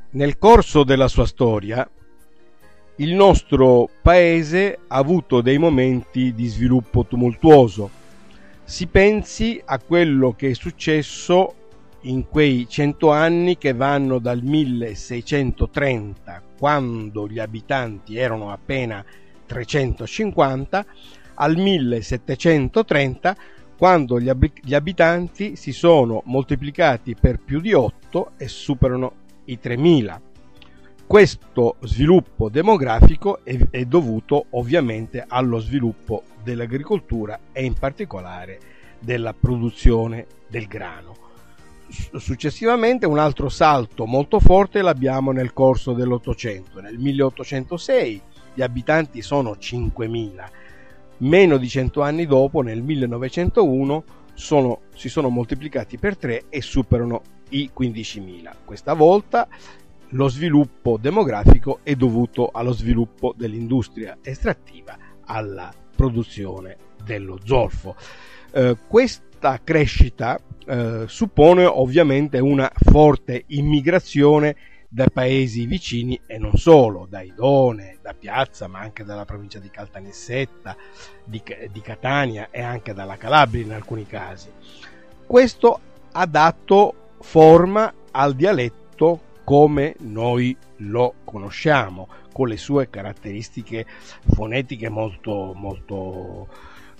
Nel corso della sua storia, il nostro paese ha avuto dei momenti di sviluppo tumultuoso. Si pensi a quello che è successo in quei 100 anni che vanno dal 1630, quando gli abitanti erano appena 350, al 1730, quando gli abitanti si sono moltiplicati per più di 8 e superano i 3000. Questo sviluppo demografico è dovuto ovviamente allo sviluppo dell'agricoltura e in particolare della produzione del grano. Successivamente un altro salto molto forte l'abbiamo nel corso dell'Ottocento. Nel 1806 gli abitanti sono 5.000. Meno di 100 anni dopo, nel 1901, si sono moltiplicati per 3 e superano i 15.000. Questa volta lo sviluppo demografico è dovuto allo sviluppo dell'industria estrattiva, alla produzione dello zolfo. Questa crescita suppone ovviamente una forte immigrazione da paesi vicini e non solo, da Idone, da Piazza, ma anche dalla provincia di Caltanissetta, di Catania e anche dalla Calabria in alcuni casi. Questo ha dato forma al dialetto come noi lo conosciamo, con le sue caratteristiche fonetiche molto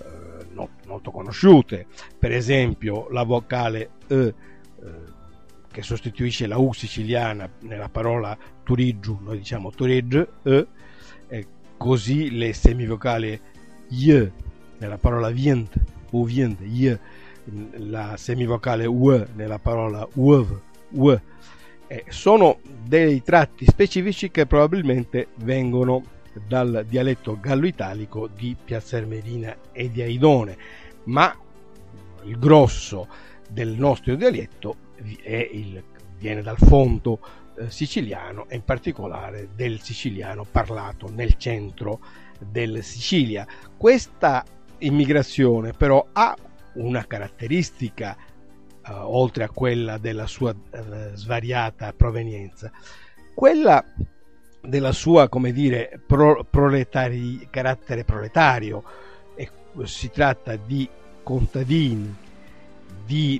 conosciute. Per esempio la vocale E, che sostituisce la U siciliana nella parola turiggiu, noi diciamo turegge, e così le semivocali Y nella parola vient o vient, Y, la semivocale U nella parola uv, u. Sono dei tratti specifici che probabilmente vengono dal dialetto gallo-italico di Piazza Armerina e di Aidone, ma il grosso del nostro dialetto viene dal fonto siciliano e in particolare del siciliano parlato nel centro della Sicilia. Questa immigrazione però ha una caratteristica, oltre a quella della sua svariata provenienza, quella della sua, come dire, carattere proletario. E si tratta di contadini, di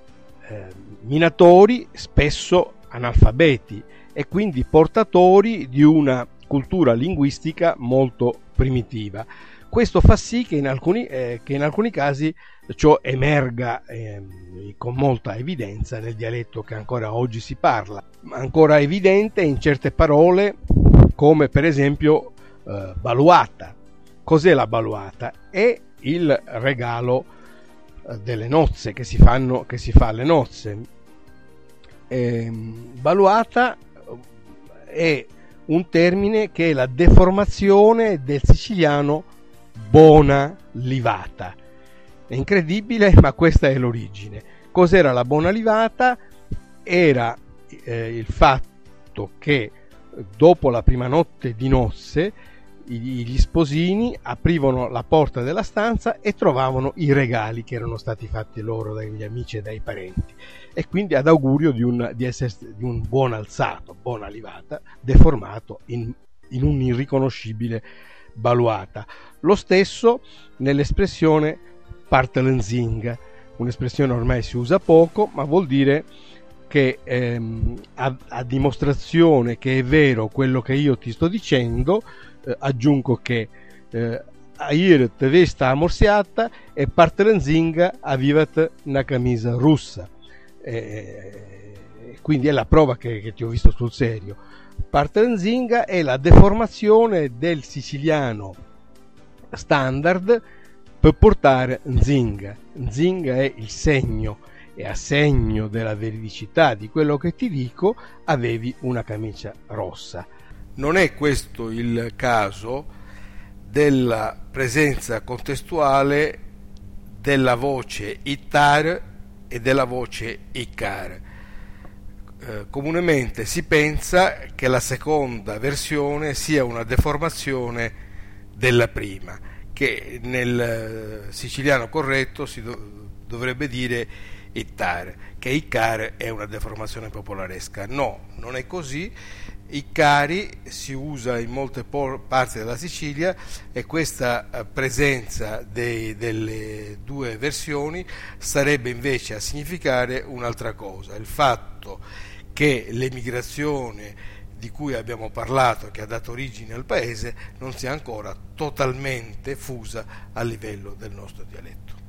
minatori, spesso analfabeti e quindi portatori di una cultura linguistica molto primitiva. Questo fa sì che in alcuni casi ciò emerga con molta evidenza nel dialetto che ancora oggi si parla. Ancora evidente in certe parole, come per esempio baluata. Cos'è la baluata? È il regalo delle nozze che si fa alle nozze. Baluata è un termine che è la deformazione del siciliano bona livata. È incredibile, ma questa è l'origine. Cos'era la bona livata? Era il fatto che dopo la prima notte di nozze gli sposini aprivano la porta della stanza e trovavano i regali che erano stati fatti loro dagli amici e dai parenti, e quindi ad augurio di un buon alzato, buona livata, deformato in un irriconoscibile baluata. Lo stesso nell'espressione partelenzinga, un'espressione ormai si usa poco, ma vuol dire che a dimostrazione che è vero quello che io ti sto dicendo, aggiungo che ieri te vesta amorsiata e partelenzinga avivat una camisa russa, quindi è la prova che ti ho visto sul serio. Partelenzinga è la deformazione del siciliano standard per portare nzinga. Nzinga è il segno, e a segno della veridicità di quello che ti dico avevi una camicia rossa. Non è questo il caso della presenza contestuale della voce ittar e della voce icar. Comunemente si pensa che la seconda versione sia una deformazione della prima, che nel siciliano corretto si dovrebbe dire ittare, che Iccare è una deformazione popolaresca. No, non è così. Iccari si usa in molte parti della Sicilia e questa presenza delle due versioni starebbe invece a significare un'altra cosa, il fatto che l'emigrazione di cui abbiamo parlato, che ha dato origine al paese, non sia ancora totalmente fusa a livello del nostro dialetto.